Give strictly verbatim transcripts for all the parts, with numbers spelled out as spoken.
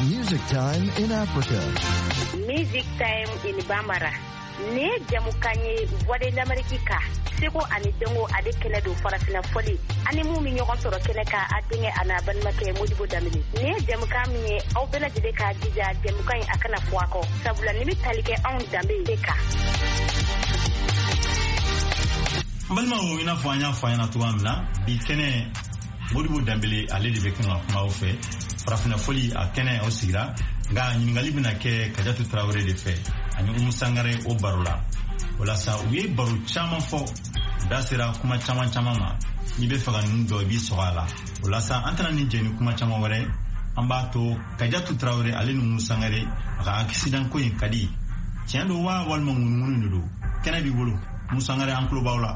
Music Time in Africa. Music Time in Bambara. Ne jamukanye voix de l'Amérique. Seko ani dengo ade kene do farafina foli. Ani mu mi ñogon soro kene ka adinge ana ban make Modibo Damini. Ne jamuka mi aw bela jide ka dija jamukanye akana fuako. Sabula nimi talike on dambe deka. Balma o ina fanya fanya to amna bi kene Modibo Dambele ale de be kuma kuma o fe. Farafina foli a kene o sigira nga nyingali bina ke Kadiatou Traoré de fe. Ani Umu Sangare o barola wala sa uye baro chama fo dasira kuma chama chama ma ni be faga ndo bi soala wala sa antana ni jeni kuma chama wore amba to Kadiatou Traoré ale no Umu Sangare aka accident ko yin kadi tiendo wa wal mo ngunu ndo kena bi bolo Umu Sangare anklo bawla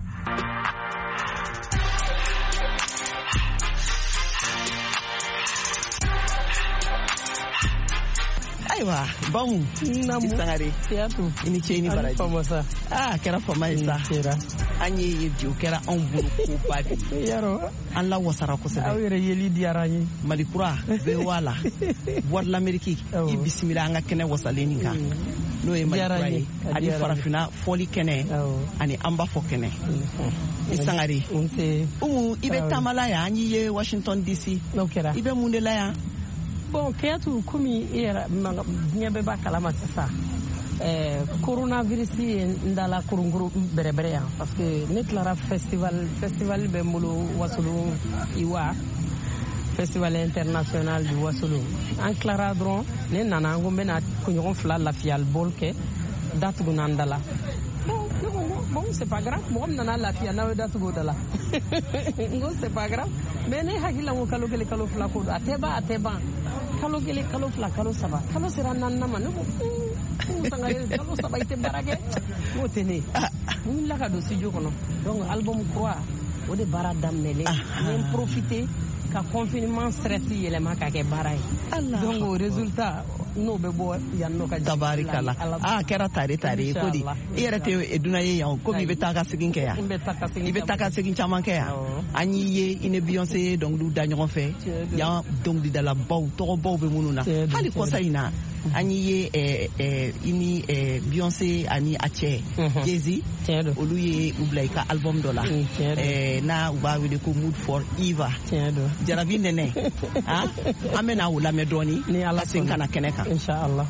Aiwa, bom, namu Sangare. Certo. Ini ce ni baraji. Famosa. Ah, kera famasa. Kera. Anye yevju kera on bulu ko babi. Yaro. Allah wasara ko sebe. Awire yeli diarani. Malikura be wala. Voix de l'Amérique. I bismillah nga kene wasaleni nga. No e malikura. Ani farafina foli kene. Ani amba fo kene. Sangare. Unse. Umu ibe tamala ya anyi ye Washington D C. No kera. Ibe mundela ya. Bon, Kadiatou kumi era nyebe ba kalama sasa. Eh coronavirus ndala kurunguru berebere ya parce que ne clara festival festival be mulu wasulu iwa festival international du wasulu en clara dron ne nana ngombe na kunyon fla la fial bolke datu nandala. Bon, bon, c'est pas grave. Moi, on a la fille, on a datu godala. Ngo c'est pas grave. Mais ne hakila ngo kalo gele kalo fla ko ateba ateba. Kalo gele kalo fla kalo saba. Kalo sera nanna man. Umu Sangare kalo saba ite barage. Ngo tene. Ni la ka do studio kono. Donc album croix. O de bara damele. Ni profiter ka confinement stress yele ma ka ke baray. Donc au résultat no be bo yanno ka tabarikala ah kera tare tare ko di iyara te eduna ye yan ko mi beta ka sigin ke ya i beta ka sigin chaman ke ya anyi ye ine Beyoncé donc du daño fe ya donc di dala baw to baw be mununa hali ko sayina anyi ye eh eh ini eh Beyoncé ani ache Jay-Z olu ye ublaika album dola eh na uba we de ko mood for Eva jarabi nene ah amena wala me doni ni ala sin kana keneka inshallah.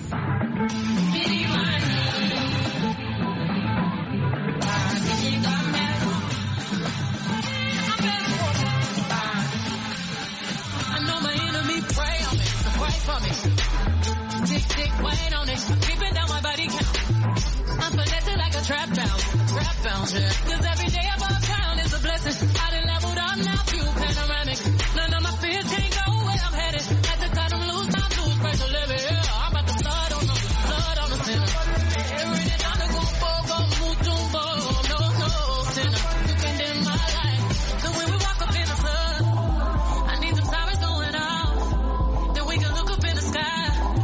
Tick, tick, wait on it. Keeping down my body count. I'm finessing like a trap bounce. Trap bounce, yeah. Cause every day above town is a blessing. I done leveled up now, few panoramic. None of my fears can't go where I'm headed. Had to cut them loose, time to pressure living. Yeah, I'm about to flood on them, flood on the center. Every day down to go for, go move to go. No, no, sinner. You can dim my life. So when we walk up in the club, I need some sirens going out. Then we can look up in the sky.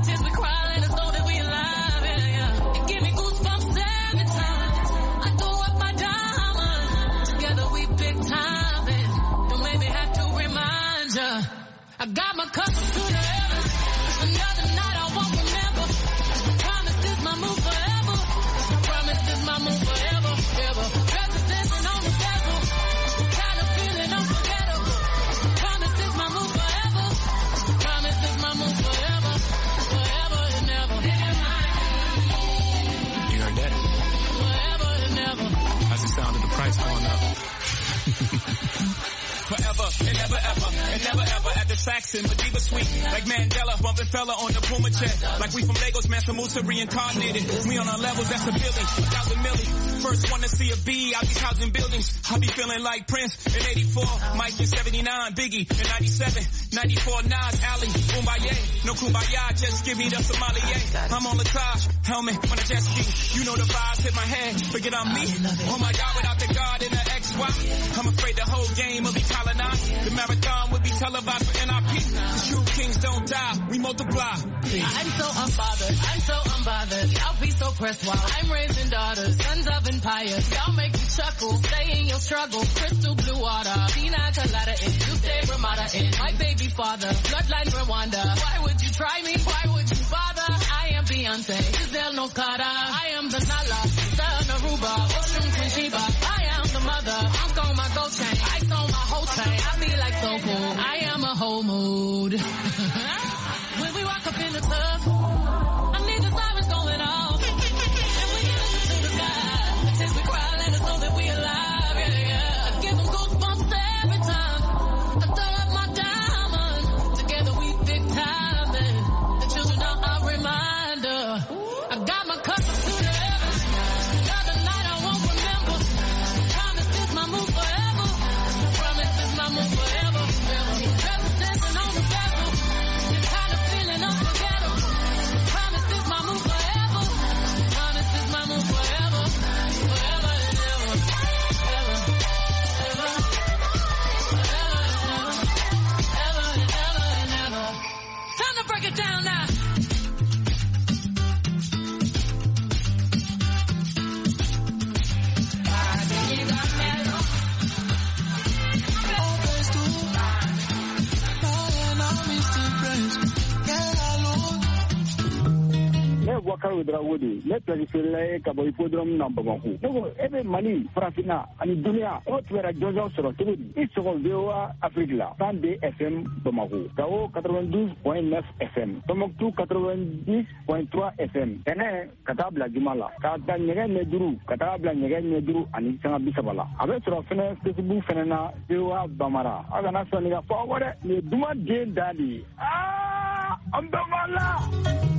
I got my cousin to the heavens. Another night I won't remember. I promise this my move forever. I promise this my move forever, ever. Representing on the devil. Kind of feeling unforgettable. I promise this my move forever. I promise this my move forever, forever and ever. You heard that? Forever and ever. That's the sound of the price going up. Forever and never ever, and never ever at the Saxon, Madiba Suite. Like Mandela, bumping fella on the Puma jet. Like we from Lagos, Mansa Musa reincarnated. We on our levels, that's a billion, a thousand million. First one to see a B, out these housing buildings. I be feeling like Prince in eighty-four, Mike in seventy-nine, Biggie in ninety-seven, ninety-four, Nas, Ali, Kumbaya. No Kumbaya, just give me the sommelier. I'm on Latage, helmet on a jet ski. You know the vibes hit my head, forget I'm me. Oh my God, without the God in the X Y. I'm afraid the whole game will be colonized. The marathon will be televised for N I P. The true kings don't die, we multiply. I'm so unbothered, I'm so unbothered. Y'all be so pressed while I'm raising daughters, sons of empires. Y'all make me chuckle, stay in your struggle. Crystal blue water, pina colada in, you stay Ramada in. My baby father, bloodline Rwanda. Why would you try me, why would you bother? I am Beyonce, Giselle Nokata. I am the Nala, the Naruba, Ocean Queen Sheba. I am the mother, I'm on my gold chain. I stole my whole chain, I be like so cool. I am a whole mood. When we walk up in the club, I need the sirens going off. And we get listen to the sky. Since we cry, let us know that we alive. Yeah, yeah. I give them goosebumps every time I throw up my diamond. Together we big time. And the children are a reminder. I got my cousins to the heavens. Another night I won't remember. Promise this my move forever. Promise this my move forever. Representing on the level. This kind of feeling unforgettable. Promise this my move forever. Promise this my move forever. Forever and ever. Ever. Ever. Forever and ever. Ever and ever and ever. Time to break it down now. Wakar Udra Woody, let us say Kaboi Podrum number one. Every money, Frafina, and Dunia, what were a Jojo Sorotudi, it's all Veoa Africa, Sunday F M Bamako, Kao ninety-two point nine F M, Tomoktu ninety point three F M, Tene, Katabla Jumala, Kata Negen Neduru, Katabla Negen Neduru, and Isanga Bisabala. Avec Rofena, Facebook Fenena, Veoa Bamara, Agana Sonia forward, the Duma Jane Daddy. Ah, Ambamala!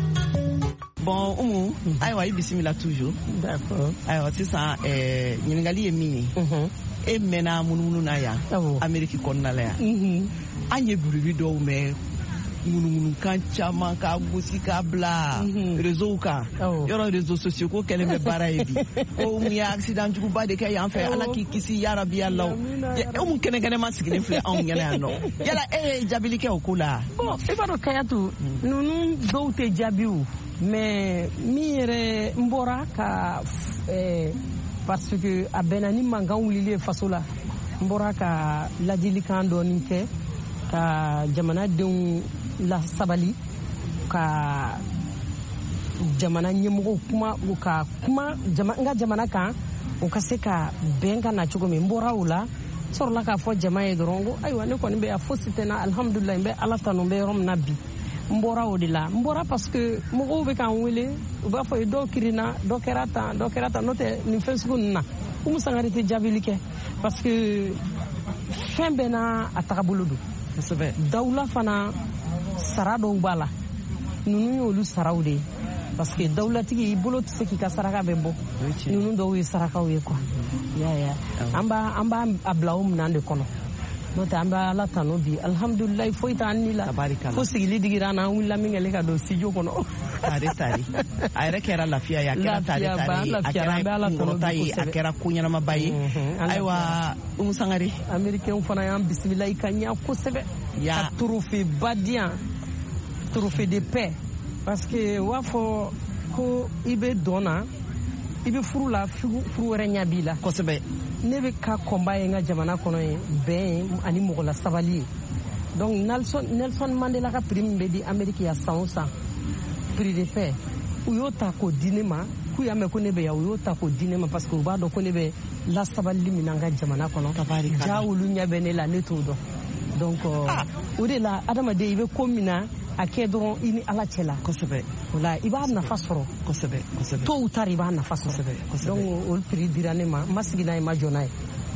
Bon, umu, ayiwa i bisimila toujours. D'accord. Ayiwa sisan eh ɲininkali ye min ye. Mhm. E mɛnna munumunu na yan. Awɔ. Ameriki kɔnɔna la yan. Mhm. An ye bruit dɔw mɛn munumunukan caman ka gosi ka bila réseau kan. Yɔrɔ réseaux sociaux ko kɛlen bɛ baara ye bi. Ko mun ye accident juguba de kɛ yan fɛ Ala k'i kisi ya Rabi Ala. E mun kɛnɛkɛnɛma sigilen filɛ anw ɲɛna yan nɔ. Yala e ye jaabili kɛ o ko la? Bon, i b'a dɔn Kayatu, ninnu dɔw tɛ jaabi o. Mais min yɛrɛ n bɔra ka eh, parce que a bɛnna ni mankan wulilen faso la n bɔra ka ladilikan dɔɔni kɛ ka jamanadenw lasabali ka jamana ɲɛmɔgɔw kuma u ka kuma jama, n ka jamana kan u ka se ka bɛn ka na cogo min n bɔra o la sɔrɔla k'a fɔ jama ye dɔrɔn ko ayiwa ne kɔni bɛ yan fosi tɛ n na alhamdulilayi n bɛ ala tanu n bɛ yɔrɔ min na bi n bɔra o de la n bɔra parce que mɔgɔw bɛ k'an wele u b'a fɔ dɔw kirinna dɔ kɛra tan dɔ kɛra tan n'o tɛ nin fɛn sugu ninnu na Umu Sangare tɛ jaabili kɛ parce que fɛn bɛɛ n'a a tagabolo don kosɛbɛ dawula fana sara dɔw b'a la ninnu y'olu saraw de ye parce que dawulatigi i bolo tɛ se k'i ka saraka bɛ bɔ ninnu dɔw ye sarakaw ye quoi ya ya an b'a an b'a bila o minɛn de kɔnɔ n'o tɛ an bɛ ala tanu bi alhamdulilayi foyi t'an ni la fo sigili digira an na an wulila min kɛlen ka don studio kɔnɔ tare tare a yɛrɛ kɛra lafiya ye a kɛra tare tare ye a kɛra kunkɔrɔta ye a kɛra ko ɲɛnamaba ye ayiwa Umu Sangare américain fana y'an bisimila i ka ɲɛ kosɛbɛ ka trophée ba di yan trophée de paix parce que u b'a fɔ ko i bɛ dɔn na i bɛ furu la furu wɛrɛ ɲɛ b'i la kosɛbɛ ne bɛ ka kɔnba ye n ka jamana kɔnɔ ye bɛn ani mɔgɔla sabali ye donc Nelson Nelson Mandela ka prix min bɛ di Amérique ya san o san prix de paix u y'o ta k'o di ne ma k'u y'a mɛn ko ne bɛ yan u y'o ta k'o di ne ma parce que u b'a dɔn ko ne bɛ lasabali min na n ka jamana kɔnɔ ja olu ɲɛ bɛ ne la ne t'o dɔn donc o de la adamaden i bɛ ko min na a kɛ dɔrɔn i ni ala cɛ la kosɛbɛ o la i b'a nafa sɔrɔ kosɛbɛ kosɛbɛ tôt ta i b'a nafa sɔrɔ donc o prix dira ne ma n ma sigi n'a ye ma jɔ n'a ye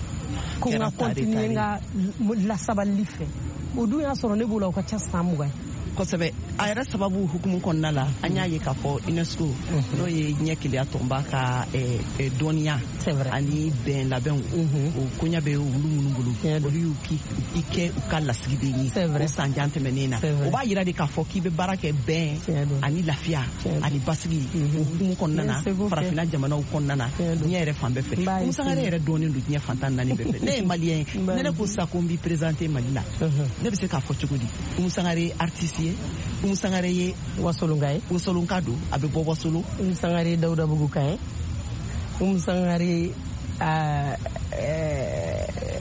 ko n ka continuer n ka lasabalili fɛ o dun y'a sɔrɔ ne b'o la o ka ca san mugan ye kosɛbɛ a yɛrɛ sababu hukumu kɔnɔna la an y'a ye k'a fɔ UNESCO n'o ye ɲɛ keleya tɔnba ka dɔnniya ani bɛn labɛnw o koɲa bɛ olu minnu bolo olu y'u i kɛ u ka lasigiden ye o san jan tɛmɛnen na o b'a yira de k'a fɔ k'i bɛ baara kɛ bɛn ani lafiya ani basigi o hukumu kɔnɔna na farafina jamanaw kɔnɔna na diɲɛ yɛrɛ fan bɛɛ fɛ Umu Sangare yɛrɛ dɔnnen don diɲɛ fantan naani bɛɛ fɛ ne ye maliyɛn ye ne ne ko sisan ko n b'i présenter Mali la ne bɛ se k'a fɔ cogo di Umu Sangare artiste ye Umu Sangare ye wasolonka ye wasolonka don a bɛ bɔ wasolo Umu Sangare Dawudabugu kan ye Umu Sangare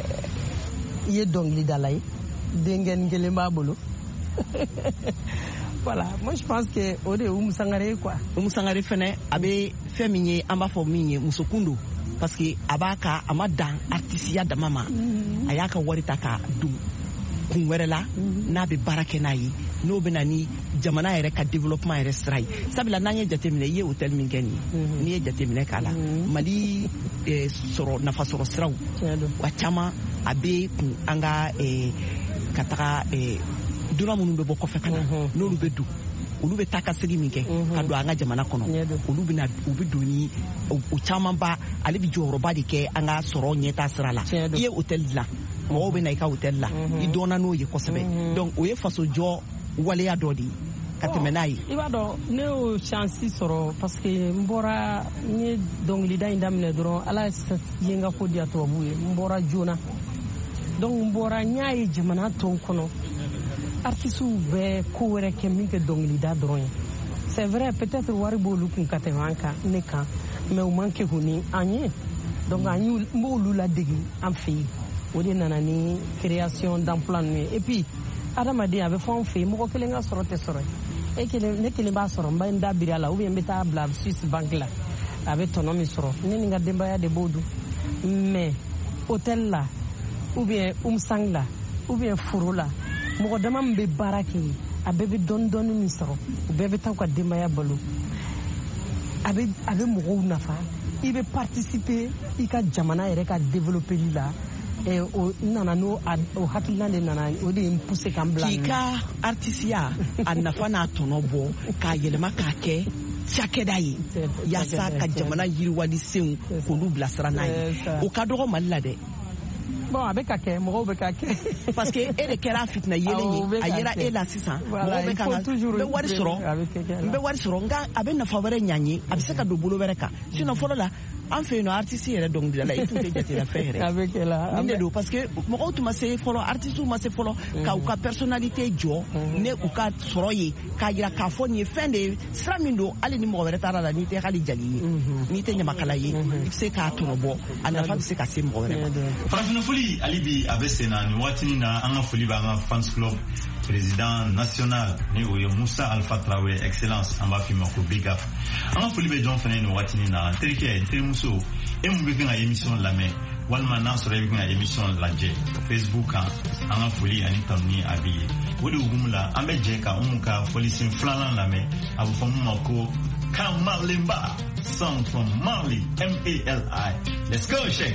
i ye dɔnkilidala ye denkɛnin kelen b'a bolo Voilà, moi je pense que o de Oumou Sangaré quoi. Oumou Sangaré fene abe fɛn min ye an b'a fɔ min ye muso kundo parce que a b'a ka a ma dan artisiya dama ma a y'a ka wari ta ka dun kun wɛrɛ la n'a bɛ baara kɛ n'a ye n'o bɛ na ni jamana yɛrɛ ka développement yɛrɛ sira ye sabula n'an ye jateminɛ i ye hôtel min kɛ nin ye n'i ye jateminɛ k'a la Mali sɔrɔ nafa sɔrɔ siraw wa caman a bɛ kun an ka ka taga dunan minnu bɛ bɔ kɔfɛ ka na n'olu bɛ don olu bɛ taa ka segin min kɛ ka don an ka jamana kɔnɔ olu bɛ na u bɛ don ni o caman ba ale bɛ jɔyɔrɔba de kɛ an ka sɔrɔ ɲɛtaa sira la i ye hôtel dilan mɔgɔw bɛ na i ka hôtel la i dɔnna n'o ye kosɛbɛ donc o ye faso jɔ waleya dɔ de ye ka tɛmɛ n'a ye i b'a dɔn ne y'o chance sɔrɔ parce que n bɔra n ye dɔnkilida in daminɛ dɔrɔn ala ye n ka ko diya tubabu ye n bɔra joona donc n bɔra n y'a ye jamana tɔw kɔnɔ artistes bɛ ko wɛrɛ kɛ min kɛ dɔnkilida dɔrɔn ye c'est vrai peut-être wari b'olu kun ka tɛmɛ an kan ne kan mais u man kɛ ko ni an ye donc an y'u n b'olu ladege an fɛ yen o de nana ni création d'emploi ninnu ye et puis adamaden a bɛ fɔ an fɛ yen mɔgɔ kelen ka sɔrɔ tɛ sɔrɔ e kelen ne kelen b'a sɔrɔ n bɛ n da biri a la ou bien n bɛ taa bila Swiss banque la a bɛ tɔnɔ min sɔrɔ ne ni n ka denbaya de b'o dun mais hôtel la ou bien umsang la ou bien furu la mɔgɔ dama min bɛ baara kɛ yen a bɛɛ bɛ dɔɔni dɔɔni min sɔrɔ u bɛɛ bɛ taa u ka denbaya balo a bɛ a bɛ mɔgɔw nafa i bɛ participer i ka jamana yɛrɛ ka développeli la o nana n'o o hakilina de nana o de ye n poussé kan bila k'i ka artisiya a nafa n'a tɔnɔ bɔ k'a yɛlɛma k'a kɛ cakɛda ye yaasa ka jamana yiriwalisenw k'olu bilasira n'a ye o ka dɔgɔ Mali la dɛ bon a bɛ ka kɛ mɔgɔw bɛ ka kɛ parce que e de kɛra fitina yelen ye a yera e la sisan mɔgɔw bɛ ka n bɛ wari sɔrɔ n bɛ wari sɔrɔ nka a bɛ nafa wɛrɛ ɲa n ye a bɛ se ka don bolo wɛrɛ kan sinon fɔlɔ la an fɛ yen nɔ artiste yɛrɛ dɔnkilidala i tun tɛ jatela fɛn yɛrɛ nin de don parce que mɔgɔw tun ma se fɔlɔ artistes ma se fɔlɔ ka u ka personnalité jɔ ne u ka sɔrɔ ye k'a jira k'a fɔ nin ye fɛn de ye sira min don hali ni mɔgɔ wɛrɛ taara la n'i tɛ hali jali ye n'i tɛ ɲamakala ye i bɛ se k'a tɔnɔbɔ a nafa bɛ se ka se mɔgɔ wɛrɛ ma. Farafina foli hali bi a bɛ sen na nin waatinin na an ka foli b'an ka fans club président national ni o ye Musa Alpha Traoré excellence an b'a f'i ma ko big up an ka foli bɛ jɔn fana ye nin waatinin na terikɛ terimuso e mun bɛ kan ka émission lamɛn walima n'a sɔrɔ e bɛ kan ka émission lajɛ Facebook kan an ka foli ani tanu ni a b'i ye o de hukumu la an bɛ jɛ ka Umu ka fɔlisen filanan lamɛn a bɛ fɔ mun ma ko Kamalemba song from Mali M A L I let's go Sheikh.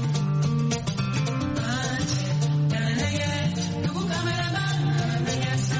Yes.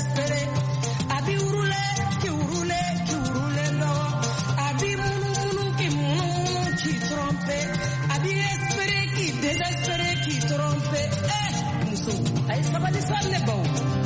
désespéré. Abi urule, qui urule, qui urule no. Abi munu munu qui munu munu qui trompe. Abi espéré qui désespéré qui trompe. Eh, muso, ay sabali sonne bo.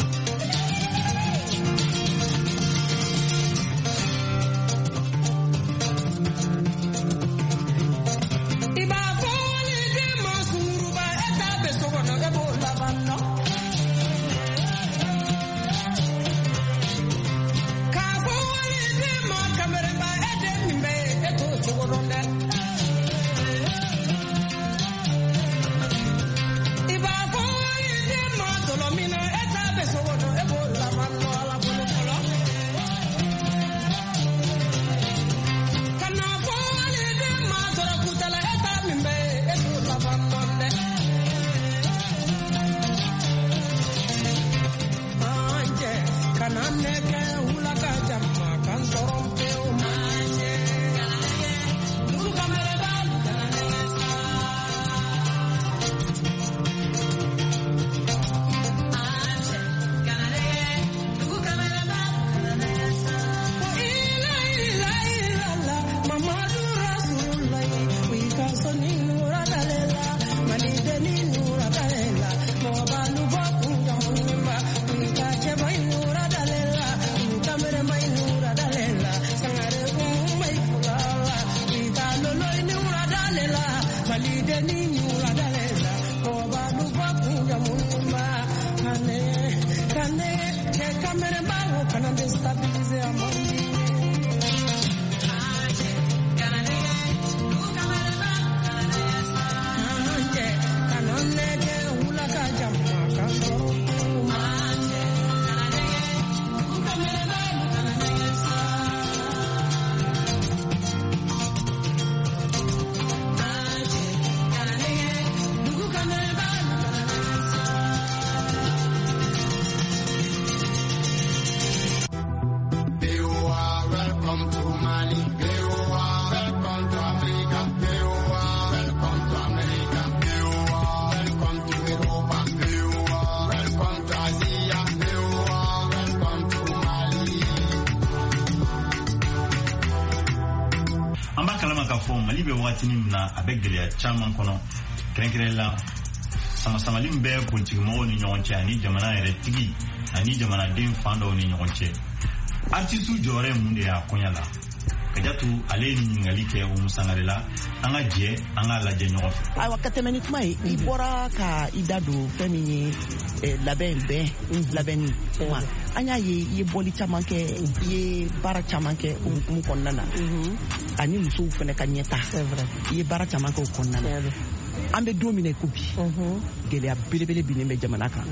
Mali be wagati min na a bɛ gɛlɛya caman kɔnɔ kɛrɛnkɛrɛn la samasamali min bɛ politiki mɔgɔw ni ɲɔgɔn cɛ ani jamana yɛrɛ tigi ani jamanaden fan dɔw ni ɲɔgɔn cɛ artiste jɔyɔrɔ mun de y'a koɲa la Kajatu ale ni ɲininkali kɛ o musangare la an ka jɛ an ka lajɛ ɲɔgɔn fɛ ayiwa ka tɛmɛ ni kuma ye i bɔra ka i da don fɛn min ye labɛn bɛn labɛnni kuma an y'a ye i ye bɔli caman kɛ i ye baara caman kɛ o hukumu kɔnɔna na ani musow fɛnɛ ka ɲɛta i ye baara caman kɛ o kɔnɔna na an bɛ don min na ko bi gɛlɛya belebele binnen bɛ jamana kan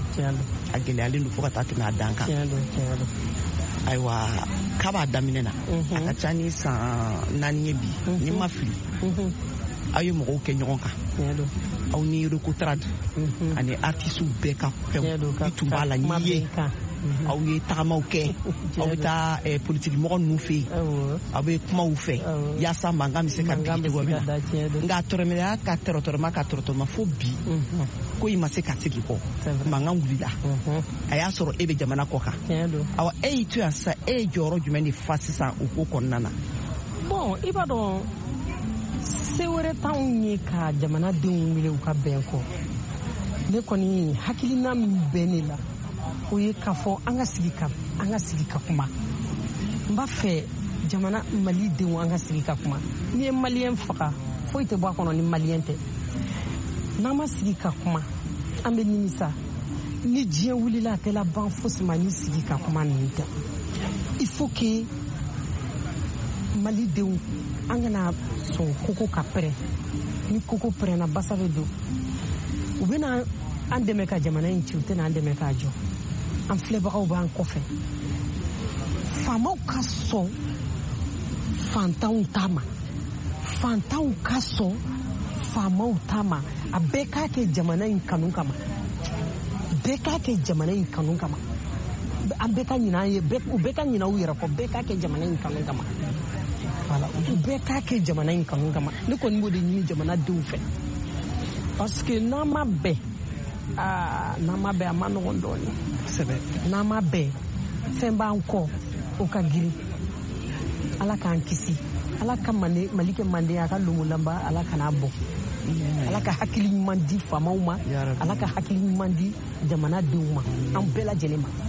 a gɛlɛyalen don fo ka taa tɛmɛ a dan kan ayiwa k'a b'a daminɛ na a ka ca ni san naani ye bi ni ma fili aw ye mɔgɔw kɛ ɲɔgɔn kan aw ni Recotrade ani artistes bɛɛ ka fɛnw i tun b'a la n'i ye aw ye tagamaw kɛ aw bɛ taa politiki mɔgɔ ninnu fɛ yen aw bɛ kumaw fɛ yaasa mankan bɛ se ka bin cogo min na nka tɔrɔmɛya ka tɔrɔtɔrɔma ka tɔrɔtɔrɔma fo bi ko i ma se ka segin kɔ mankan wulila a y'a sɔrɔ e bɛ jamana kɔ kan awa e y'i to yan sisan e ye jɔyɔrɔ jumɛn de fa sisan o ko kɔnɔna na. Bon i b'a dɔn se wɛrɛ t'anw ye ka jamanadenw wele u ka bɛn kɔ ne kɔni hakilina min bɛ ne la o ye k'a fɔ an ka sigi ka an ka sigi ka kuma n b'a fɛ jamana malidenw an ka sigi ka kuma ni ye maliyɛn faga foyi tɛ bɔ a kɔnɔ ni maliyɛn tɛ n'an ma sigi ka kuma an bɛ nimisa ni diɲɛ wulila a tɛ laban fosi ma ni sigi ka kuma ninnu tɛ il faut que malidenw an kana sɔn koko ka pɛrɛn ni koko pɛrɛnna basa bɛ don u bɛna an dɛmɛ ka jamana in ci u tɛna an dɛmɛ k'a jɔ an filɛbagaw b'an kɔfɛ faamaw ka sɔn fantanw ta ma fantanw ka sɔn faamaw ta ma a bɛɛ k'a kɛ jamana in kanu kama bɛɛ k'a kɛ jamana in kanu kama an bɛɛ ka ɲinɛ an ye u bɛɛ ka ɲinɛ u yɛrɛ kɔ bɛɛ k'a kɛ jamana in kanu kama voilà u bɛɛ k'a kɛ jamana in kanu kama ne kɔni b'o de ɲini jamanadenw fɛ parce que n'an ma bɛn aa n'an ma bɛn a ma nɔgɔn dɔɔnin kosɛbɛ n'an ma bɛn fɛn b'an kɔ o ka girin ala k'an kisi ala ka Mali kɛ manden a ka lumulanba ala kana bɔ ala ka hakili ɲuman di faamaw ma ala ka hakili ɲuman di jamanadenw ma an bɛɛ lajɛlen ma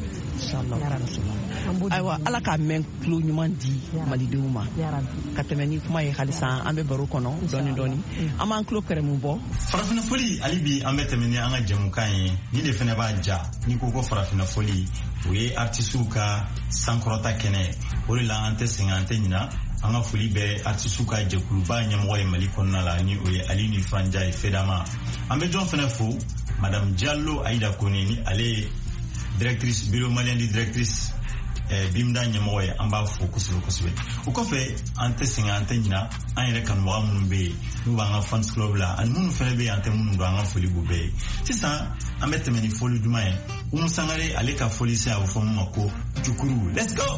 ayiwa ala k'a mɛn tulo ɲuman di malidenw ma ka tɛmɛ ni kuma ye halisa an bɛ baro kɔnɔ dɔɔni dɔɔni an b'an tulo kɛrɛmu bɔ farafinna foli hali bi an bɛ tɛmɛ ni an ka jɛmukan ye ni de fɛnɛ b'a ja ni ko ko farafinna foli o ye artisiw ka sankɔrɔta kɛnɛ o de la an tɛ sɛgɛn an tɛ ɲina an ka foli bɛ artisiw ka jɛkuluba ɲɛmɔgɔ ye Mali kɔnɔna la ni o ye Ali ni Franja ye Fedama an bɛ jɔn fɛnɛ fo Madame Diallo Aïda Kone ni ale ye directrice bureau malien di directrice eh, Bimda ɲɛmɔgɔ ye an b'a fo kosɛbɛ kosɛbɛ o kɔfɛ an tɛ sɛgɛn an tɛ ɲina an yɛrɛ kanubaga minnu bɛ yen n'u b'an ka fans club la ani minnu fɛnɛ bɛ yen an tɛ minnu don an ka foli b'u bɛɛ ye sisan an bɛ tɛmɛ ni foli duman ye Umu Sangare ale ka foli se a bɛ fɔ min ma ko Jukuru let's go.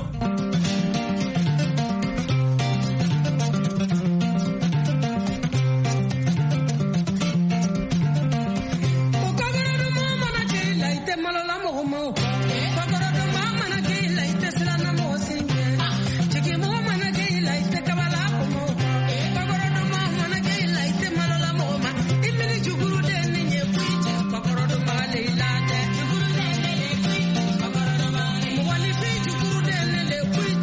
Queen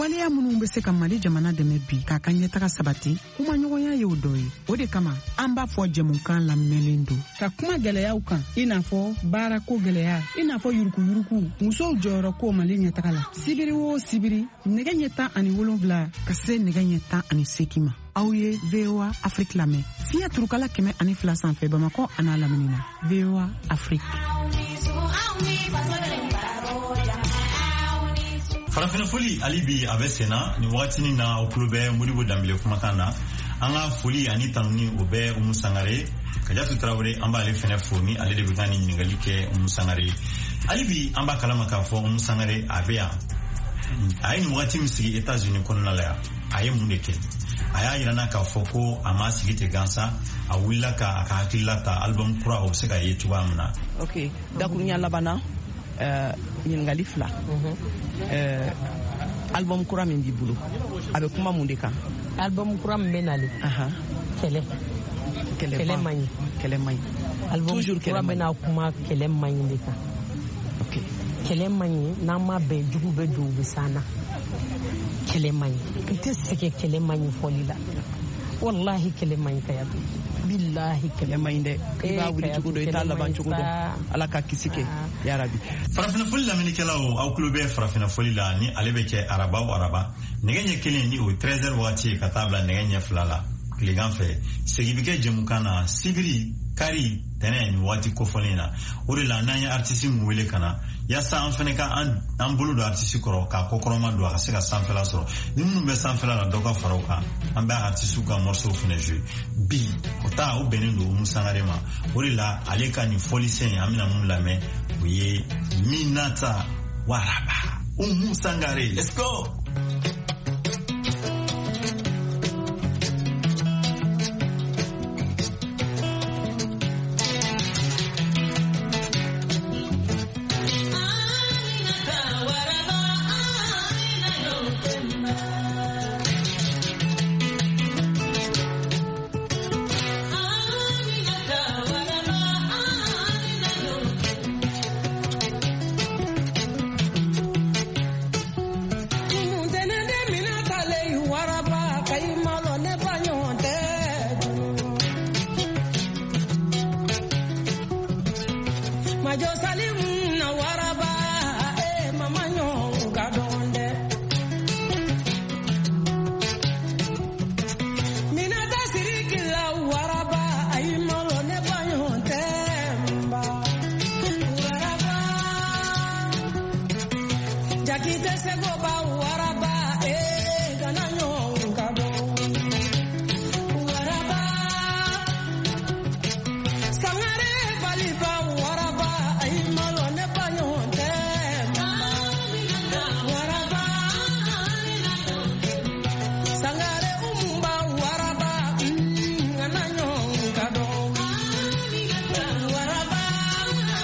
waleya minnu bɛ se ka Mali jamana dɛmɛ bi k'a ka ɲɛtaga sabati kuma ɲɔgɔnya ye o dɔ ye. O de kama an b'a fɔ jɛmukan lamɛnlen don ka kuma gɛlɛyaw kan i n'a fɔ baarako gɛlɛya, i n'a fɔ yurukuyuruku, musow jɔyɔrɔ ko Mali ɲɛtaga la. Sibiri o sibiri nɛgɛ ɲɛ tan ani wolonwula ka se nɛgɛ ɲɛ tan ani seegin ma. Aw ye V O A Afrique lamɛn fiɲɛ turukala kɛmɛ ani fila sanfɛ Bamakɔ a n'a lamini na. V O A Afrique. Farafina foli ali bi a bɛ senna ni waatinin na aw tulo bɛ Modibo Dambele kumakan na. An ka foli ani tanuni o bɛ Umu Sangare, Kadiatou Traoré an b'ale fɛnɛ fo ni ale de bɛ ka ni ɲininkali kɛ Umu Sangare. Ali bi an b'a kalama k'a fɔ Umu Sangare a bɛ yan. A ye nin waati min sigi États-Unis kɔnɔna la yan, a ye mun de kɛ? A y'a yirana k'a fɔ ko a ma sigi ten gansan, a wulila ka a ka hakilila ta album kura o bɛ se ka ye cogoya min na. Ok, dakurunya labanna ɲininkali fila. Album kura min b'i bolo a bɛ kuma mun de kan? Album kura min bɛ nalen kɛlɛ kɛlɛ man ɲi kɛlɛ man ɲi album kura bɛna kuma kɛlɛ man ɲi de kan. Ok, kɛlɛ man ɲi n'an ma bɛn jugu bɛ don u bɛ s'an na. Kɛlɛ man ɲi n tɛ sɛgɛn kɛlɛ man ɲi fɔli la, wallahi kɛlɛ man ɲi Kayatu, billahi kɛlɛ man ɲi dɛ. I b'a wuli cogo dɔ i t'a laban cogo dɔn, Ala ka kisi kɛ yarabi. Farafina foli lamɛnnikɛlaw aw tulo bɛ farafina foli la ni ale bɛ kɛ araba o araba nɛgɛ ɲɛ kelen ni o ye treize heures waati ye ka taa bila nɛgɛ ɲɛ fila la tilegan fɛ. Segi bɛ kɛ jɛmukan na sibiri kari tɛnɛ ni waati kofɔlen na. O de la n'an ye artiste mun wele ka na yasa an fɛnɛ ka an bolo don artiste kɔrɔ k'a kɔkɔrɔma don a ka se ka sanfɛla sɔrɔ. Ni minnu bɛ sanfɛla la dɔ ka fara o kan an bɛ artiste ka morceau fɛnɛ jouer. Bi o ta o bɛnnen don Umu Sangare ma. O de la ale ka nin fɔlisen an bɛna mun lamɛn o ye Minata Waraba. Umu Sangare, let's go.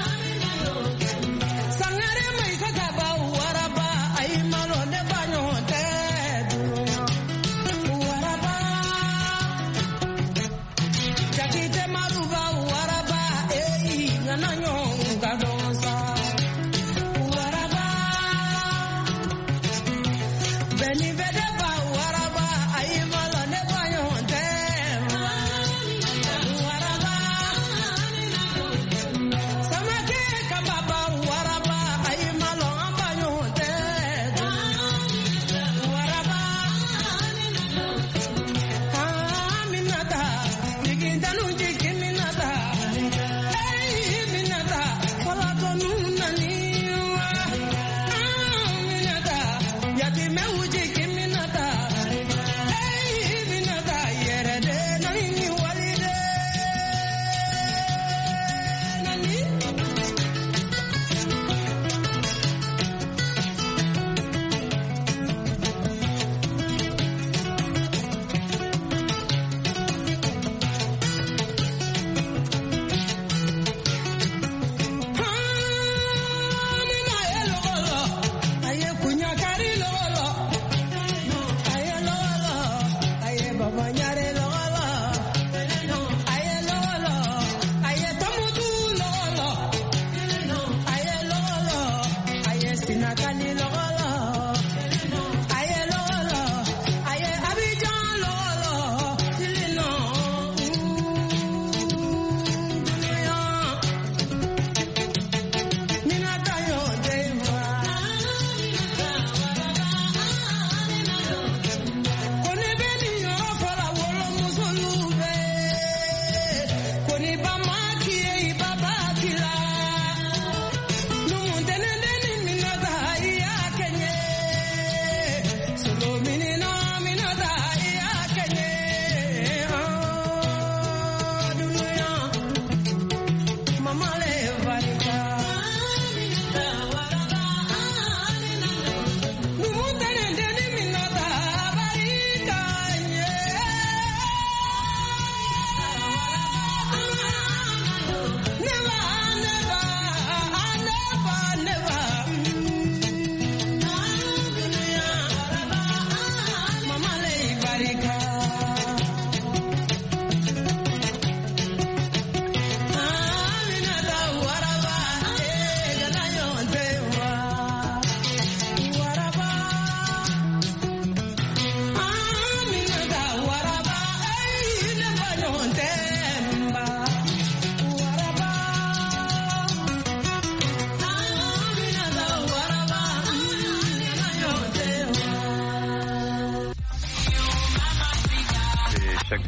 Sangare mai saka ba waraba ai malo ne banyo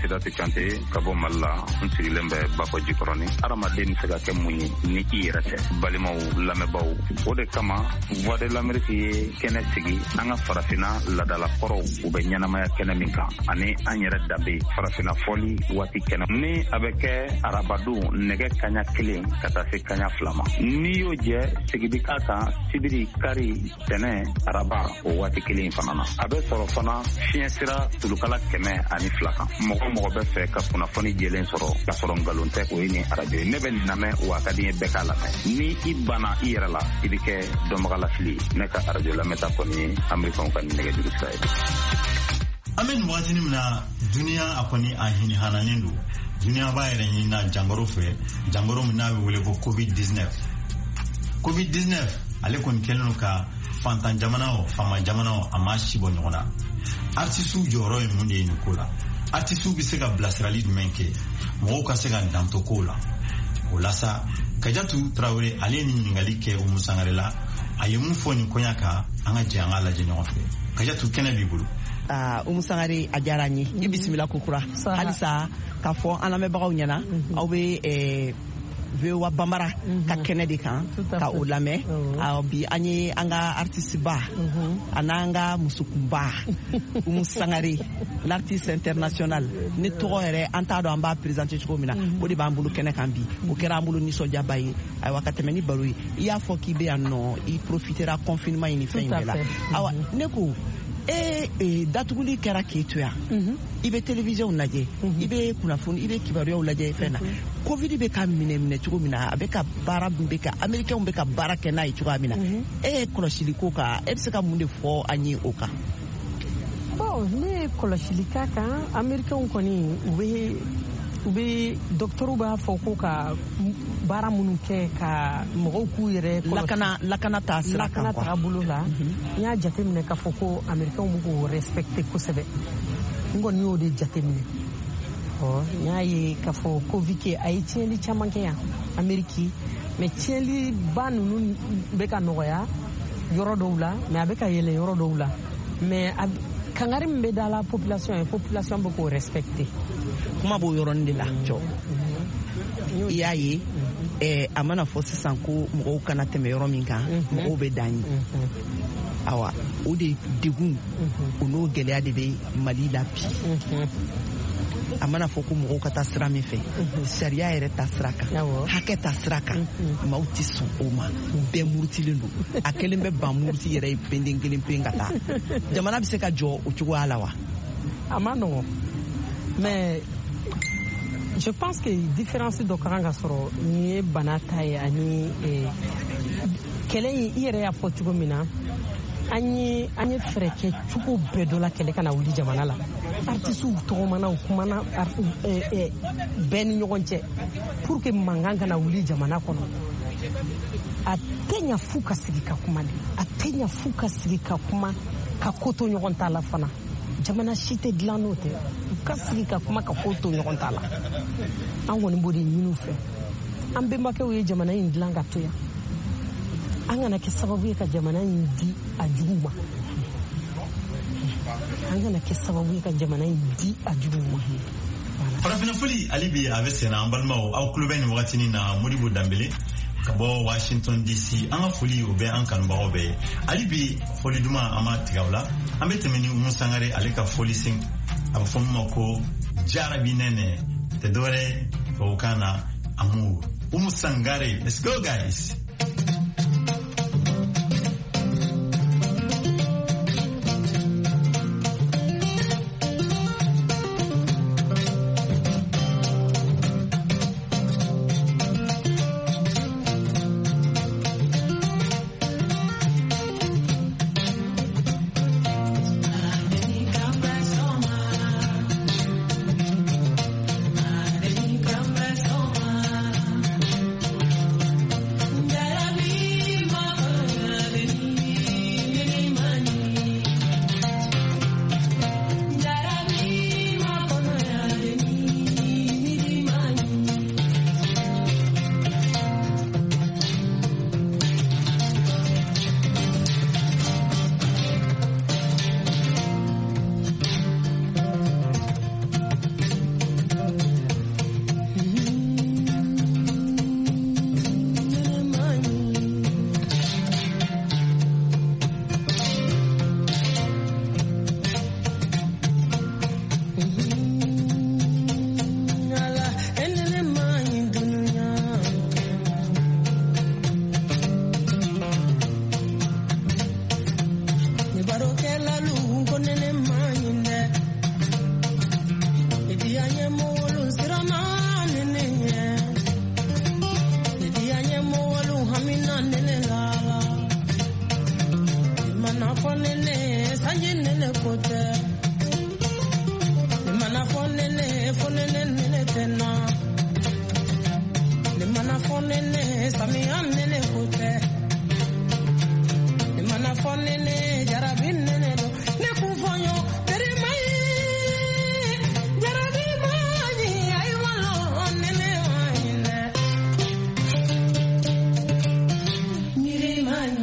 Saidati Kante ka bɔ Mali la n sigilen bɛ Bakɔ Jikɔrɔni. Adamaden bɛ se ka kɛ mun ye ni i yɛrɛ tɛ. Balimaw lamɛnbaaw, o de kama Voix de l'Amérique ye kɛnɛ sigi an ka farafinna ladalakɔrɔw u bɛ ɲɛnamaya kɛnɛ min kan ani an yɛrɛ danbe farafinna fɔli waati kɛnɛ. Ni a bɛ kɛ arabadon nɛgɛ kaɲa kelen ka taa se kaɲa fila ma. N'i y'o jɛ sigidi k'a kan sibiri kari tɛnɛ araba o waati kelen in fana na. A bɛ sɔrɔ fana fiɲɛ sira tulukala kɛmɛ ani fila kan. Mɔgɔ mɔgɔ bɛ fɛ ka kunnafoni jɛlen sɔrɔ ka sɔrɔ nkalon tɛ o ye ni arajo ye. Ne bɛ nin lamɛn wa a ka di n ye bɛɛ k'a lamɛn. Ni i banna i yɛrɛ la i bɛ kɛ dɔnbagalafili ye. Ne ka arajo lamɛnta kɔni ye Amerikɛnw ka nɛgɛjuru sira ye. An bɛ nin waatini min na duniya a kɔni a hini hananen don. Duniya b'a yɛrɛ ɲinina jangoro fɛ, jangoro min n'a bɛ wele ko covid dix-neuf. covid dix-neuf ale kɔni kɛlen don ka fantan jamana o faama jamana o a ma si bɔ ɲɔgɔn na. Artisiw jɔyɔrɔ ye mun de ye nin ko la? Artisiw bɛ se ka bilasirali jumɛn kɛ mɔgɔw ka se ka danto kow la? O la sa Kajatu Tarawele ale ye nin ɲininkali kɛ Umu Sangare la. A ye mun fɔ nin koɲa kan an ka jɛ an ka lajɛ ɲɔgɔn fɛ. Kajatu kɛnɛ b'i bolo. Uh, Umu Sangare a diyara n ye. I bisimila kokura. Halisa k'a fɔ an lamɛnbagaw ɲɛna aw bɛ eh, V O A Bambara ka kɛnɛ de kan ka o lamɛn. Bi an ye an ka artiste ba a n'an ka musokunba Umu Sangare l'artiste international ne tɔgɔ yɛrɛ an t'a dɔn an b'a présenter cogo min na o de b'an bolo kɛnɛ kan bi o kɛra an bolo nisɔndiyaba ye ayiwa ka tɛmɛ ni baro ye i y'a fɔ k'i bɛ yan nɔ i profitera confinement in ni fɛn in bɛɛ la ayiwa ne ko e e datuguli kɛra k'e to yan i bɛ télévision lajɛ i bɛ kunnafoni i bɛ kibaruyaw lajɛ fɛn na covid bɛ ka minɛ minɛ cogo min na a bɛ ka baara bɛ ka américains bɛ ka baara kɛ n'a ye cogoya min na e ye kɔlɔsili ko kan e bɛ se ka mun de fɔ an ye o kan? Bon ne ye kɔlɔsili k'a kan américains kɔni u bɛ u bɛ docteur b'a fɔ ko ka baara minnu kɛ ka mɔgɔw k'u yɛrɛ lakana lakana ta sira kan lakana ta bolo la n y'a jateminɛ k'a fɔ ko américains b'u k'o respecter kosɛbɛ n kɔni y'o de jateminɛ ɔ n y'a ye k'a fɔ covid kɛ a ye tiɲɛli caman kɛ yan Amérique mais tiɲɛli ba ninnu bɛ ka nɔgɔya yɔrɔ dɔw la mais a bɛ ka yɛlɛ yɔrɔ dɔw la mais kangari min bɛ da la population ye population bɛ k'o respecter kuma b'o yɔrɔnin de la jɔ i y'a ye a mana fɔ sisan ko mɔgɔw kana tɛmɛ yɔrɔ min kan mɔgɔw bɛ dan ye awa o de degun o n'o gɛlɛya de bɛ Mali la bi a mana fɔ ko mɔgɔw ka taa sira min fɛ sariya yɛrɛ ta sira kan hakɛ ta sira kan maaw tɛ sɔn o ma bɛɛ murutilen don a kelen bɛ ban muruti yɛrɛ ye penden kelen pe ka taa jamana bɛ se ka jɔ o cogoya la wa? A ma nɔgɔn mais je pense que différence dɔ ka kan ka sɔrɔ nin ye bana ta ye ani kɛlɛ in i yɛrɛ y'a fɔ cogo min na an ye an ye fɛɛrɛ kɛ cogo bɛɛ dɔ la kɛlɛ kana wuli jamana la artisiw tɔgɔmana u kumana bɛɛ ni ɲɔgɔn cɛ pour que mankan kana wuli jamana kɔnɔ a tɛ ɲa fu ka sigi ka kuma de a tɛ ɲa fu ka sigi ka kuma ka ko to ɲɔgɔn ta la fana jamana si tɛ dilan n'o tɛ u ka sigi ka kuma ka ko to ɲɔgɔn ta la an kɔni b'o de ɲini u fɛ an bɛnbakɛw ye jamana in dilan ka to yan an kana kɛ sababu ye ka jamana in di a jugu ma an kana kɛ sababu ye ka jamana in di a jugu ma. Farafina foli ale bi a bɛ senna an balimaw aw kulo bɛ nin wagatinin na Modibo Dambele ka bɔ Washington D C an ka foli o bɛ an kanubagaw bɛɛ ye hali bi foli duman an ma tigɛ o la an bɛ tɛmɛ ni Umu Sangare ale ka foli sen a bɛ fɔ min ma ko jarabi nɛnɛ tɛ dɔwɛrɛ tubabukan na amour. Umu Sangare, let's go guys. Yeah. mana fonene sanjinene kote le mana fonene fonene nene tena le mana fonene samianene kote le mana fonene jarabinene do ne kufonyo terimai jarabimani ay walo nene wayne mirimani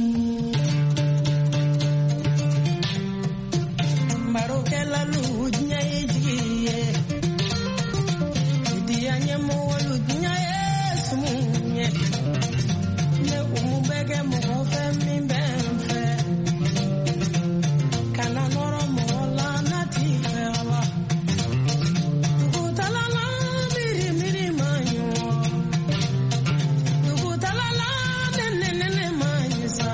la luz nyae jiye dia nyamo luz nyae sumunye ne umubege mo fe mi benfe kana noro mo la nati fela tukutala la miri miri manyo tukutala la nene nene manyisa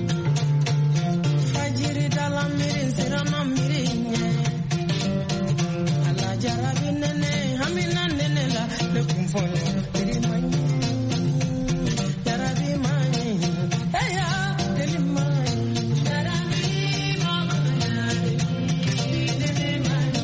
fajiri dala miri sirama miri jarabinene hamina nene la le kumfonyo terimani jarabimani eya terimani jarabimani terimani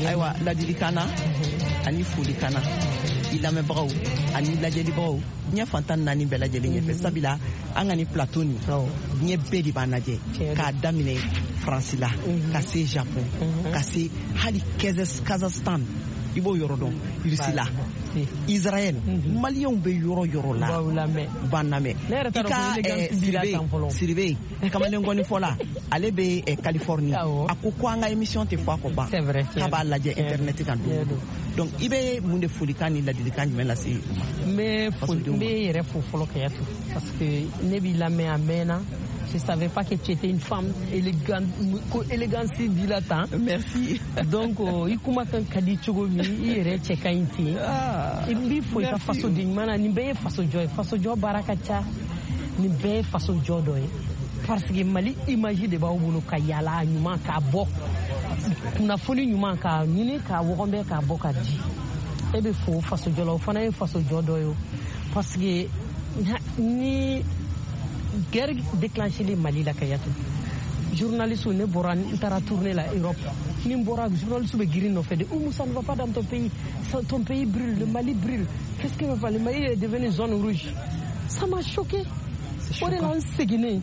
aywa ladilikan na ani folikan na i lamɛnbagaw ani lajɛlibagaw diɲɛ fantan naani bɛɛ lajɛlen ɲɛfɛ sabila an ka ni plateau nin diɲɛ bɛɛ de b'a lajɛ k'a daminɛ faransi la ka se japon ka se hali kazakhstan i b'o yɔrɔ dɔn Russie la Israël maliyɛnw bɛ yɔrɔ yɔrɔ la b'an lamɛn i ka Siribe kamalenkɔni fɔla ale bɛ Californie a ko ko an ka émission tɛ fɔ a kɔ ban k'a b'a lajɛ internet kan don donc i bɛ mun de folikan ni ladilikan jumɛn lase u ma. n bɛ foli n bɛ yɛrɛ fo fɔlɔ Kayatu parce que ne b'i lamɛn a mɛnna. Je ne savais pas que tu étais une femme élégante, élégance dilatante. Merci. Donc, il kuma kan kadi chogo mi, il est cheka inti. Il bi faut ka faso dingmana ni be faso joy, faso joy barakacha ni be faso joy doy. Parce que Mali imagine de ba obulu ka yala nyuma ka bo. Kuna foli nyuma ka nini ka wogombe ka bo ka di. E be fo faso joy la fana e faso joy doy. Parce que ni guerre déclenchée le Mali la Kayatu. Journaliste ne bora intara tourner la Europe. Ni bora journaliste be girin no fait de oh ça ne va pas dans ton pays. Ton pays brûle, le Mali brûle. Qu'est-ce qu'il va faire? Le Mali est devenu zone rouge. Ça m'a choqué. On est là en Séguiné.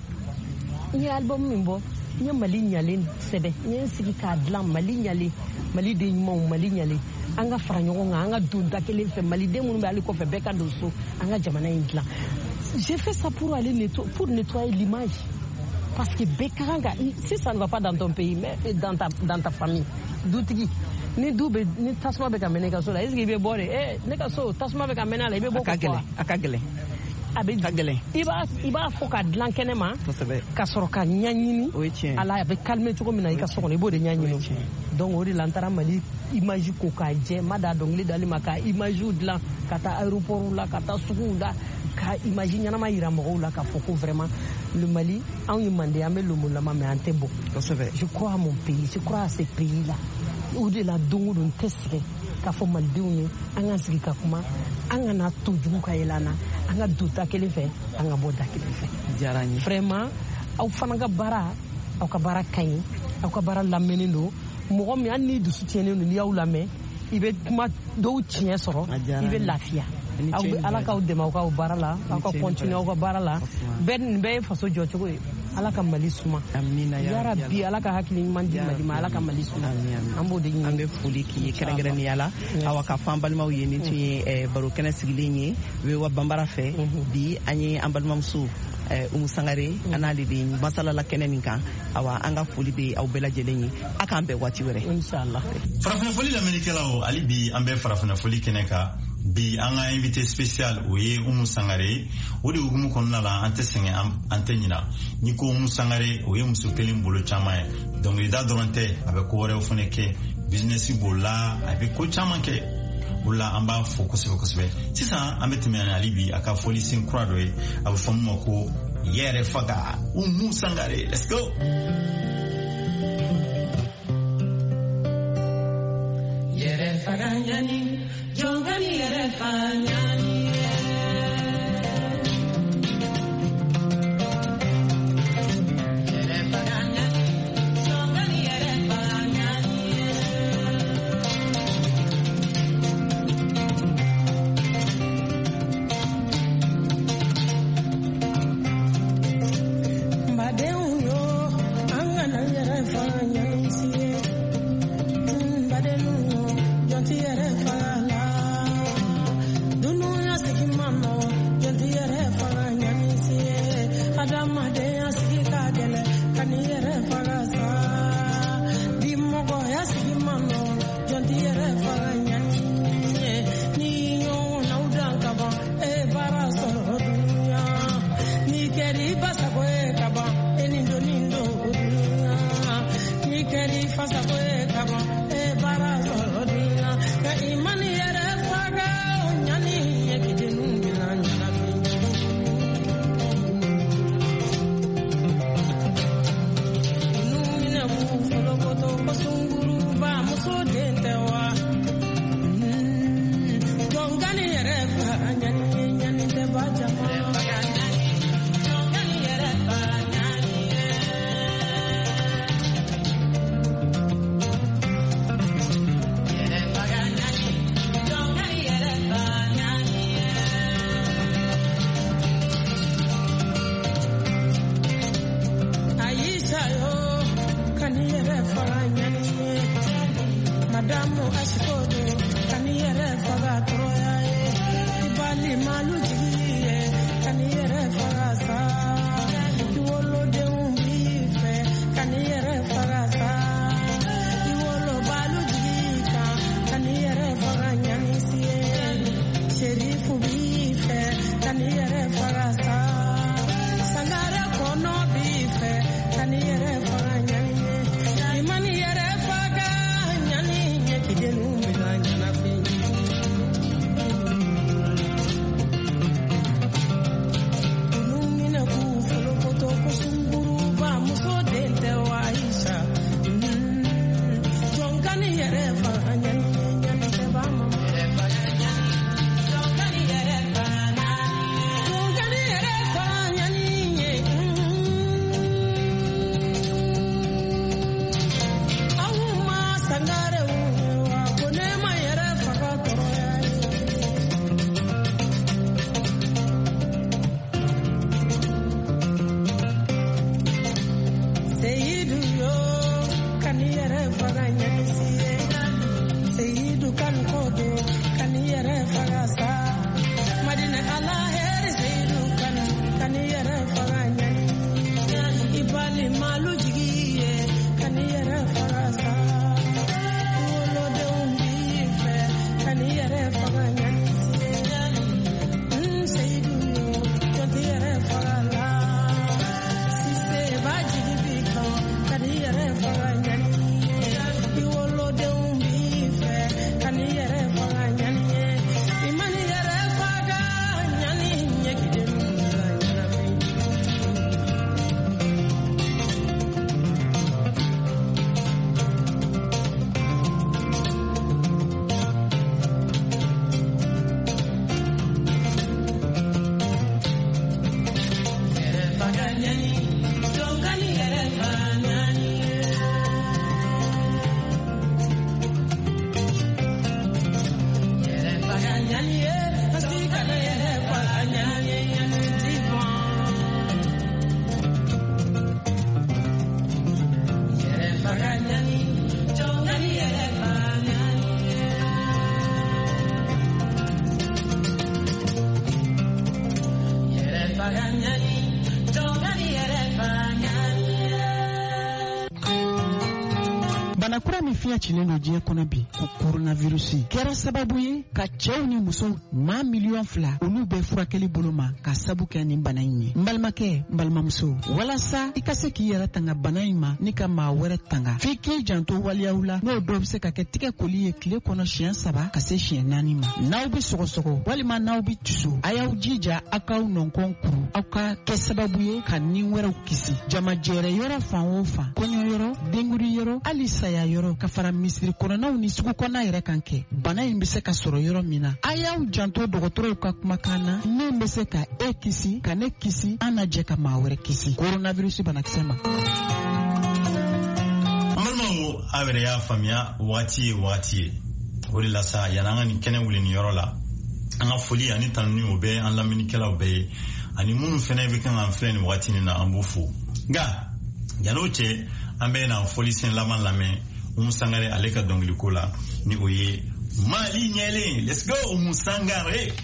Ni album mimbo. Ni Mali nyalen sebe. Ni sigi ka dlam Mali nyale. Mali de nyimo Mali nyale. Anga franyo nga anga dunda kele fe Mali de mun be ali ko fe beka doso. Anga jamana indla. J'ai fait ça pour aller nettoyer, pour nettoyer l'image. Parce que Bekaranga, si ça ne va pas dans ton pays, mais dans ta, dans ta famille, d'outils, ni doube, ni tasma beka meneka so la, est-ce qu'il est bon? Eh, neka so, tasma beka menala, il est bon quoi? Akagele. Abe kagele. Iba, iba foka dlan kenema. Kasoro ka nyanyini. Ala abe calmer choko mina ika soko nebo de nyanyini. Donc ori lantara Mali image ko ka je mada dongli dali maka image dlan kata aéroport la kata suku la. Imagine yana ma ira mo la ka foko vraiment le Mali a eu demandé à me le molama mais en beau. Je crois à mon pays, je crois à ces pays là où de la dongo don testre ka fo maldiuni anga sika kuma anga na toju ka yelana anga duta kele fe anga boda kele fe jarani vraiment au fananga bara au ka bara kay au ka bara lamenindo mo mi anni du soutiene ni yaw lame ibe kuma do tien soro ibe lafia ala ka udema ka barala ka continue ka barala ben be faso jocho ala ka Mali suma amina ya rabbi ala ka hakili mandi mali ala ka Mali suma ambo de ambe fuli ki kerengere ni ala awa ka fambalma yeni ti e baro kena sigilenye we wa bambara fe bi anyi ambalma musu Umu Sangare anali di masala la kenen kan awa anga foli be aw bela jelenyi aka ambe wati were inshallah farafina foli la menikela o ali bi ambe farafina foli keneka bi anga invité spécial o ye Umu Sangare o de ugumu konna la ante senge ante nyina ni ko Umu Sangare o ye muso kelen bolo chama donc il da doronte avec ko wore fone ke business bola avec ko chama ke Oula amba fo kosebe kosebe sisan an bɛ tɛmɛ ali bi a ka foli sin kura dɔ ye a bɛ fɔ min ma ko yɛrɛ faga Umu Sangare. Let's go. Yɛrɛ faga ɲani jɔnkani yɛrɛ faga ɲani Don't know damu ashikodo kaniyere faga troya ibali malu jigiye kaniyere faga sa iwolo de umbife kaniyere faga sa iwolo balu jigika kaniyere faga nyanisie sherifu bife kaniyere faga sa sangare kono bife kaniyere faga nyanisie imani yere faga nyani nyekidenu milanya na fi unumina ku folo koto kusunguru ba muso dente waisha jonkani yere faga nyani nyani se ba mo yere faga nyani jonkani yere faga nyani jonkani yere faga nyani awuma sangare wa konema yere faga toroya Seyidu yo kaniyere faga nyasiye Seyidu kan kodo kaniyere faga sa Madina ala her Seyidu kan kaniyere faga nyani Ibali malu jigiye kaniyere faga sa Wolo de umbife kaniyere faga nyani Seyidu yo kaniyere faga la Sise bajigi biko kaniyere faga nyani Iwolo de umbife kaniyere faga nyani Imani yere faga nyani nyekide mula nyanafi Yere faga nyani Jongani yere faga nyani Yere faga nyani Asika na yere faga nyani Nyani divon Yere faga nyani Jongani yere faga nyani Yere faga nyani Jongani yere faga nyani banakura min fiɲɛ cilen do diɲɛ kɔnɔ bi ko koronavirusi kɛra sababu ye ka cɛɛw ni musow maa miliyɔn fila olu bɛɛ furakɛli bolo ma ka sabu kɛ nin bana in ye n balimakɛ n balimamuso walasa i ka se k'i yɛrɛ tanga bana in ma ni ka maa wɛrɛ tanga f'i k'i janto waliyaw la n'o dɔw be se ka kɛ tigɛ koli ye tile kɔnɔ siɲɛ saba ka se siɲɛ naani ma n'aw be sɔgɔsɔgɔ walima n'aw be tusu a y'aw jija aw k'aw nɔnkɔn kuru aw ka kɛ sababu ye ka nin wɛrɛw kisi jamajɛrɛ yɔrɔ fan o fan kɔɲɔ yɔrɔ denguri yɔrɔ hali saya yɔrɔ ka fara misiri kɔnɔnaw ni sugu kɔnɔna yɛrɛ kan kɛ bana in be se ka sɔrɔ yɔrɔ min na a y'aw janto dɔgɔtɔrɔw ka kumakan na min be se ka e kisi ka ne kisi an na jɛ ka maa wɛrɛ kisi koronavirusi banakisɛ ma an balimaw a yɛrɛ y'a faamuya wagati ye wagati ye o de la sa yan'an ka nin kɛnɛ wuli nin yɔrɔ la an ka foli ani tanuni o bɛ an lamɛnnikɛlaw bɛɛ ye ani minnu fɛnɛ bɛ kan k'an filɛ nin wagati nin na an b'u fo nka yan'o cɛ an bɛ na foli sen laban lamɛn Umu Sangare ale ka dɔnkiliko la ni o ye Mali ɲɛlen. Let's go Umu Sangare.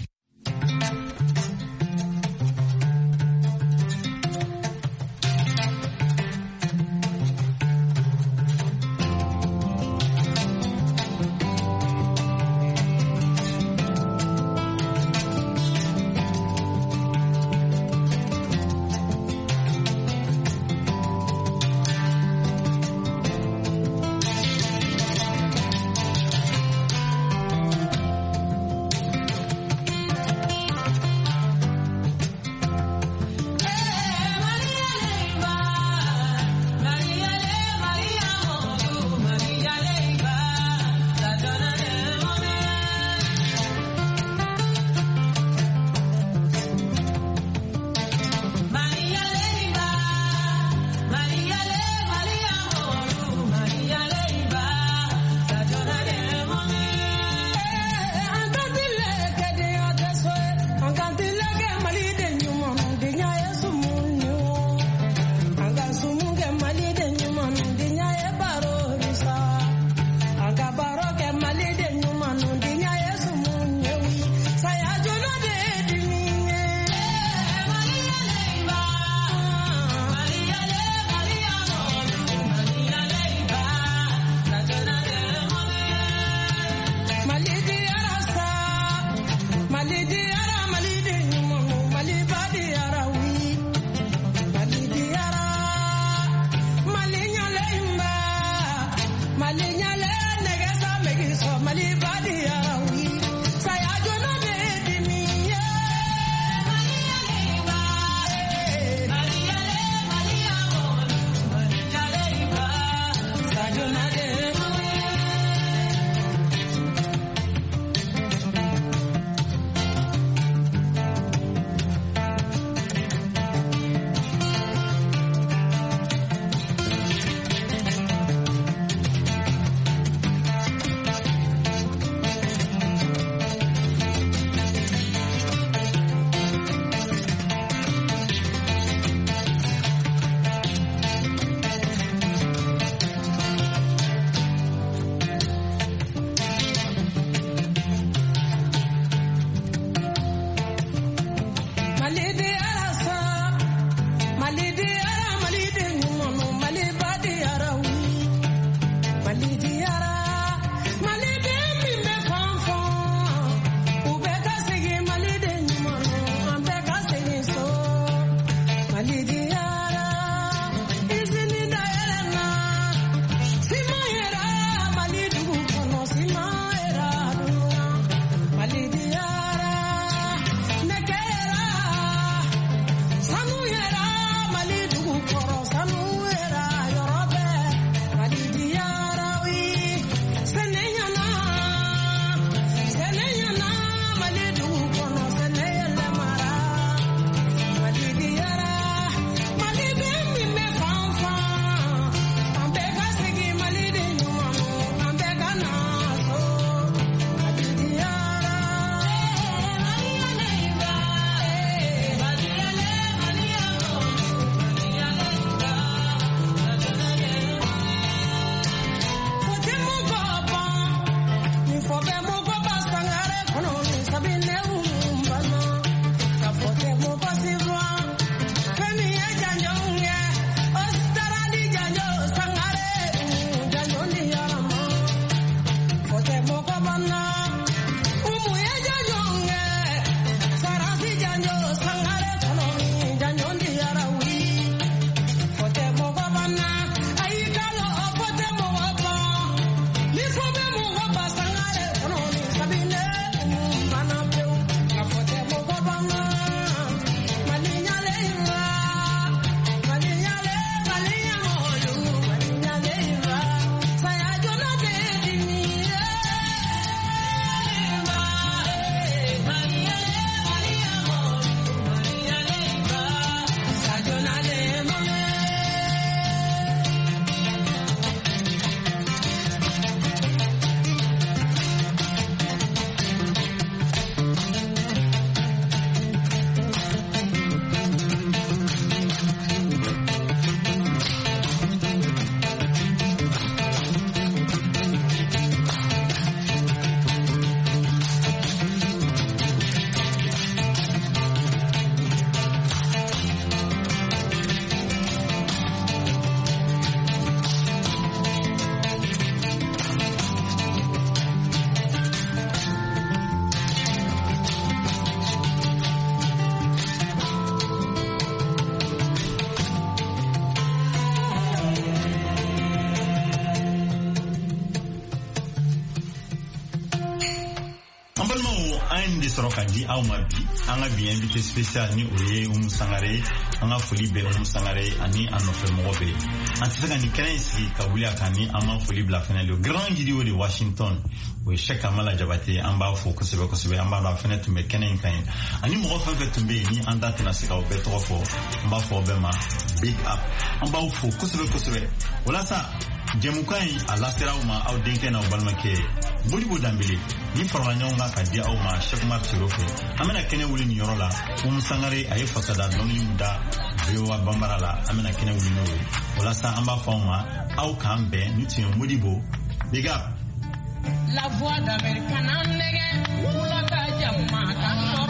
an de sɔrɔ ka di aw ma bi an ka bi invité spécial ni o ye Umu Sangare an ka foli bɛ Umu Sangare ani a nɔfɛ mɔgɔ bɛɛ an tɛ se ka nin kɛnɛ in sigi ka wuli a kan ni an ma foli bila fɛnɛ le grand Gideon de Washington o ye Sheikh Amala Jabate an b'a fɔ kosɛbɛ kosɛbɛ an b'a dɔn a fɛnɛ tun bɛ kɛnɛ in kan ye ani mɔgɔ fɛn fɛn tun bɛ yen ni an da tɛna se ka o bɛɛ tɔgɔ fɔ an b'a fɔ o bɛɛ ma big up an b'aw fo kosɛbɛ kosɛbɛ walasa jɛmukan in a lasera aw ma aw denkɛ n'aw balimakɛ Modibo Dambele ni farala ɲɔgɔn kan ka di aw ma Cheikh Umar Tiro fɛ an bɛna kɛnɛ wuli nin yɔrɔ la Umu Sangare a ye fasada dɔnkili da V O A Bambara la an bɛna kɛnɛ wuli n'o ye walasa an b'a fɔ aw ma aw k'an bɛn ni tun ye Modibo big up La voix d'Amérique, Kananege, Oula Kajama, Kanor.